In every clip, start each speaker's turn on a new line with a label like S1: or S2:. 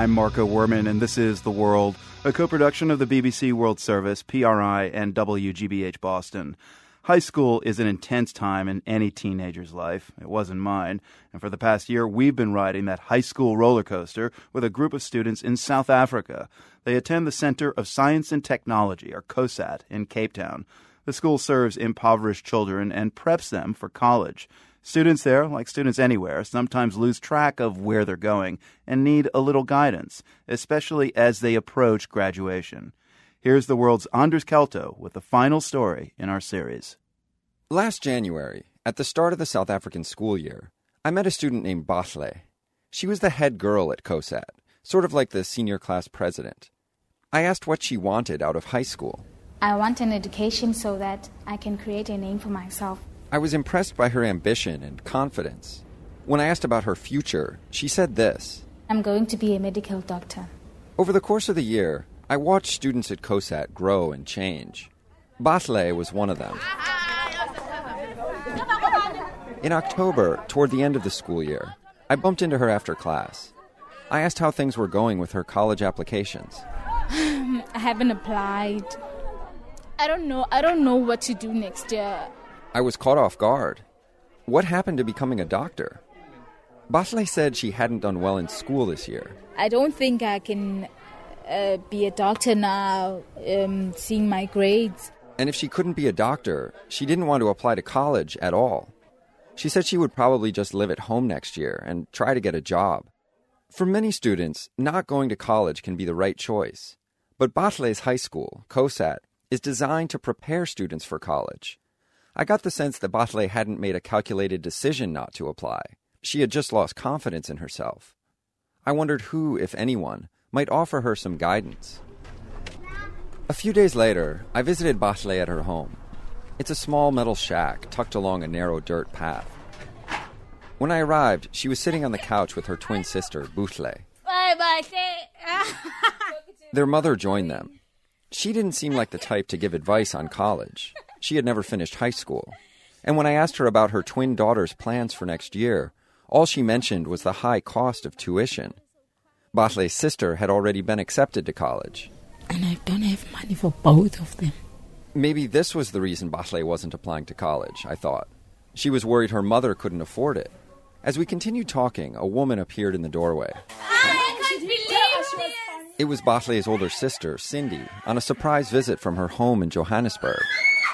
S1: I'm Marco Werman, and this is The World, a co-production of the BBC World Service, PRI, and WGBH Boston. High school is an intense time in any teenager's life. It wasn't mine. And for the past year, we've been riding that high school roller coaster with a group of students in South Africa. They attend the Center of Science and Technology, or COSAT, in Cape Town. The school serves impoverished children and preps them for college. Students there, like students anywhere, sometimes lose track of where they're going and need a little guidance, especially as they approach graduation. Here's The World's Anders Kelto with the final story in our series.
S2: Last January, at the start of the South African school year, I met a student named Bahle. She was the head girl at COSAT, sort of like the senior class president. I asked what she wanted out of high school.
S3: I want an education so that I can create a name for myself.
S2: I was impressed by her ambition and confidence. When I asked about her future, she said this.
S3: I'm going to be a medical doctor.
S2: Over the course of the year, I watched students at COSAT grow and change. Bahle was one of them. In October, toward the end of the school year, I bumped into her after class. I asked how things were going with her college applications.
S3: I haven't applied. I don't know what to do next year.
S2: I was caught off guard. What happened to becoming a doctor? Bahle said she hadn't done well in school this year.
S3: I don't think I can be a doctor now, seeing my grades.
S2: And if she couldn't be a doctor, she didn't want to apply to college at all. She said she would probably just live at home next year and try to get a job. For many students, not going to college can be the right choice. But Bahle's high school, COSAT, is designed to prepare students for college. I got the sense that Bahle hadn't made a calculated decision not to apply. She had just lost confidence in herself. I wondered who, if anyone, might offer her some guidance. A few days later, I visited Bahle at her home. It's a small metal shack tucked along a narrow dirt path. When I arrived, she was sitting on the couch with her twin sister, Buhle. Their mother joined them. She didn't seem like the type to give advice on college. She had never finished high school. And when I asked her about her twin daughter's plans for next year, all she mentioned was the high cost of tuition. Bahle's sister had already been accepted to college.
S4: And I don't have money for both of them.
S2: Maybe this was the reason Bahle wasn't applying to college, I thought. She was worried her mother couldn't afford it. As we continued talking, a woman appeared in the doorway.
S3: I can't believe this!
S2: It was Bahle's older sister, Cindy, on a surprise visit from her home in Johannesburg.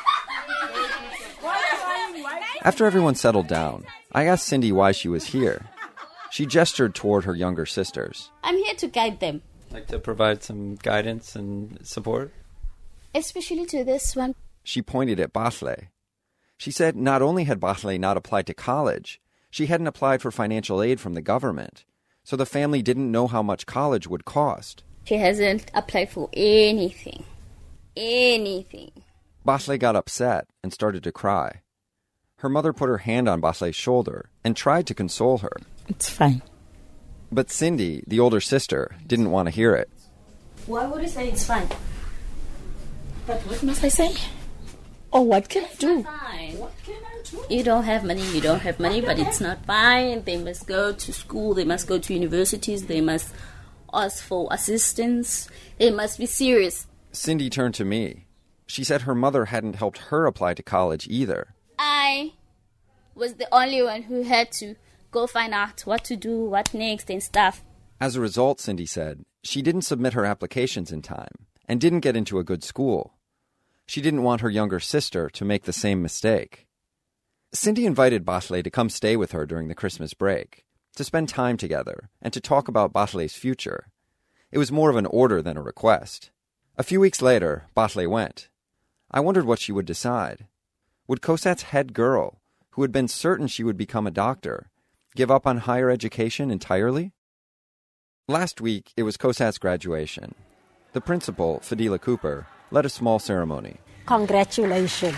S2: After everyone settled down, I asked Cindy why she was here. She gestured toward her younger sisters.
S5: I'm here to guide them.
S6: Like to provide some guidance and support?
S5: Especially to this one.
S2: She pointed at Bahle. She said not only had Bahle not applied to college, she hadn't applied for financial aid from the government, so the family didn't know how much college would cost.
S5: She hasn't applied for anything. Anything.
S2: Bahle got upset and started to cry. Her mother put her hand on Bahle's shoulder and tried to console her.
S4: It's fine.
S2: But Cindy, the older sister, didn't want to hear it.
S5: Why would you say it's fine?
S4: But what must I say? Oh, what can I do?
S5: Fine. What can I do? You don't have money, but it's not fine. They must go to school, they must go to universities, they must ask for assistance. They must be serious.
S2: Cindy turned to me. She said her mother hadn't helped her apply to college either.
S5: I was the only one who had to go find out what to do, what next and stuff.
S2: As a result, Cindy said, she didn't submit her applications in time and didn't get into a good school. She didn't want her younger sister to make the same mistake. Cindy invited Bahle to come stay with her during the Christmas break, to spend time together, and to talk about Bahle's future. It was more of an order than a request. A few weeks later, Bahle went. I wondered what she would decide. Would COSAT's head girl, who had been certain she would become a doctor, give up on higher education entirely? Last week, it was COSAT's graduation. The principal, Fadila Cooper, led a small ceremony.
S4: Congratulations.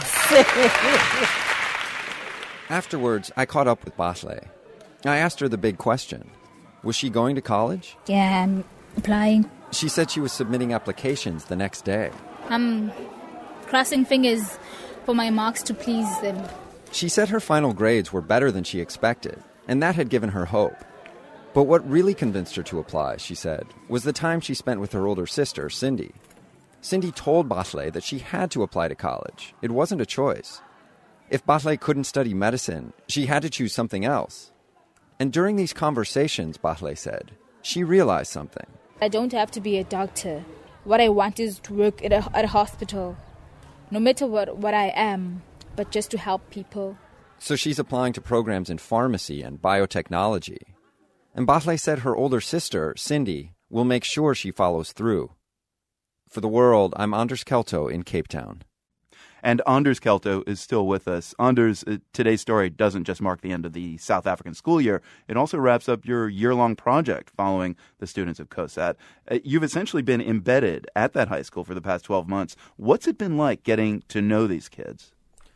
S2: Afterwards, I caught up with Bahle. I asked her the big question. Was she going to college?
S3: Yeah, I'm applying.
S2: She said she was submitting applications the next day.
S3: I'm crossing fingers for my marks to please them.
S2: She said her final grades were better than she expected, and that had given her hope. But what really convinced her to apply, she said, was the time she spent with her older sister, Cindy. Cindy told Bahle that she had to apply to college. It wasn't a choice. If Bahle couldn't study medicine, she had to choose something else. And during these conversations, Bahle said, she realized something.
S3: I don't have to be a doctor. What I want is to work at a hospital, no matter what I am, but just to help people.
S2: So she's applying to programs in pharmacy and biotechnology. And Bahle said her older sister, Cindy, will make sure she follows through. For The World, I'm Anders Kelto in Cape Town.
S1: And Anders Kelto is still with us. Anders, today's story doesn't just mark the end of the South African school year. It also wraps up your year-long project following the students of COSAT. You've essentially been embedded at that high school for the past 12 months. What's it been like getting to know these kids?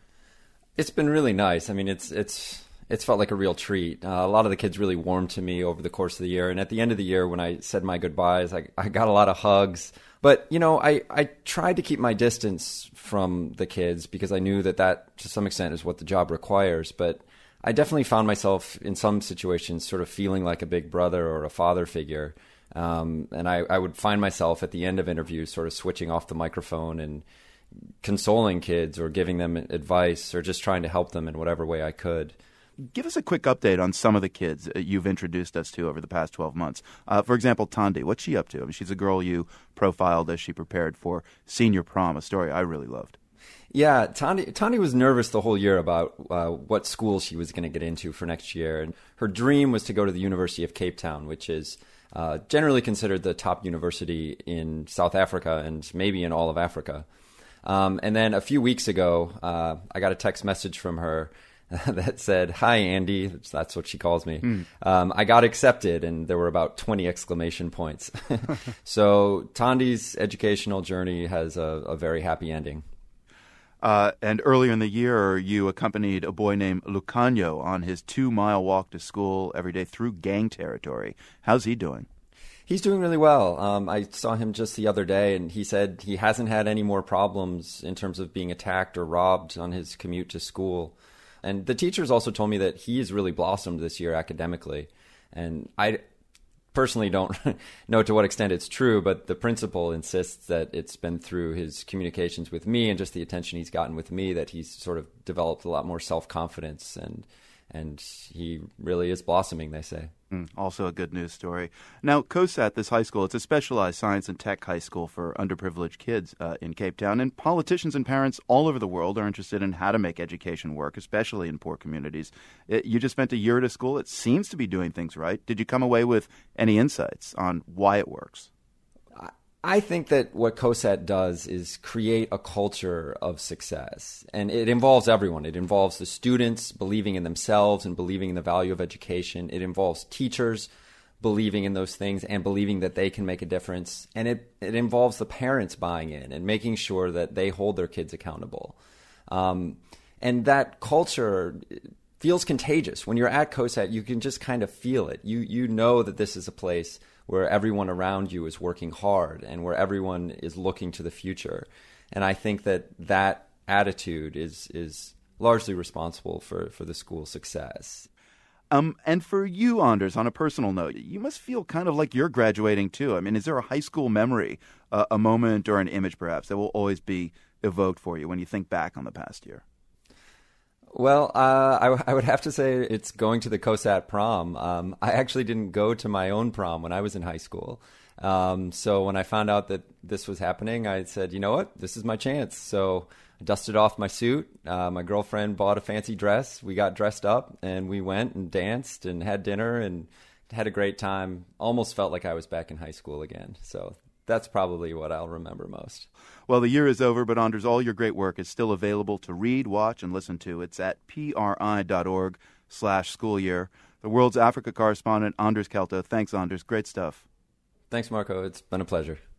S6: It's been really nice. I mean, it's felt like a real treat. A lot of the kids really warmed to me over the course of the year. And at the end of the year, when I said my goodbyes, I got a lot of hugs. But, you know, I tried to keep my distance from the kids because I knew that to some extent is what the job requires. But I definitely found myself in some situations sort of feeling like a big brother or a father figure. And I would find myself at the end of interviews sort of switching off the microphone and consoling kids or giving them advice or just trying to help them in whatever way I could.
S1: Give us a quick update on some of the kids you've introduced us to over the past 12 months. For example, Tandi, what's she up to? I mean, she's a girl you profiled as she prepared for senior prom, a story I really loved.
S6: Yeah, Tandi was nervous the whole year about what school she was going to get into for next year. And her dream was to go to the University of Cape Town, which is generally considered the top university in South Africa and maybe in all of Africa. And then a few weeks ago, I got a text message from her that said, "Hi, Andy," that's what she calls me. I got accepted, and there were about 20 exclamation points. So Tandi's educational journey has a very happy ending.
S1: And earlier in the year, you accompanied a boy named Lucanio on his 2-mile walk to school every day through gang territory. How's he doing?
S6: He's doing really well. I saw him just the other day, and he said he hasn't had any more problems in terms of being attacked or robbed on his commute to school. And the teachers also told me that he has really blossomed this year academically. And I personally don't know to what extent it's true, but the principal insists that it's been through his communications with me and just the attention he's gotten with me that he's sort of developed a lot more self-confidence, and he really is blossoming, they say.
S1: Also a good news story. Now, COSAT, this high school, it's a specialized science and tech high school for underprivileged kids in Cape Town, and politicians and parents all over the world are interested in how to make education work, especially in poor communities. You just spent a year at a school. It seems to be doing things right. Did you come away with any insights on why it works?
S6: I think that what COSAT does is create a culture of success, and it involves everyone. It involves the students believing in themselves and believing in the value of education. It involves teachers believing in those things and believing that they can make a difference. And it involves the parents buying in and making sure that they hold their kids accountable. And that culture feels contagious. When you're at COSAT, you can just kind of feel it. You know that this is a place where everyone around you is working hard and where everyone is looking to the future. And I think that attitude is largely responsible for the school's success.
S1: And for you, Anders, on a personal note, you must feel kind of like you're graduating too. I mean, is there a high school memory, a moment or an image perhaps that will always be evoked for you when you think back on the past year?
S6: Well, I would have to say it's going to the COSAT prom. I actually didn't go to my own prom when I was in high school. So when I found out that this was happening, I said, you know what, this is my chance. So I dusted off my suit. My girlfriend bought a fancy dress. We got dressed up and we went and danced and had dinner and had a great time. Almost felt like I was back in high school again. So that's probably what I'll remember most.
S1: Well, the year is over, but Anders, all your great work is still available to read, watch, and listen to. It's at pri.org/school year. The World's Africa correspondent, Anders Kelto. Thanks, Anders. Great stuff.
S6: Thanks, Marco. It's been a pleasure.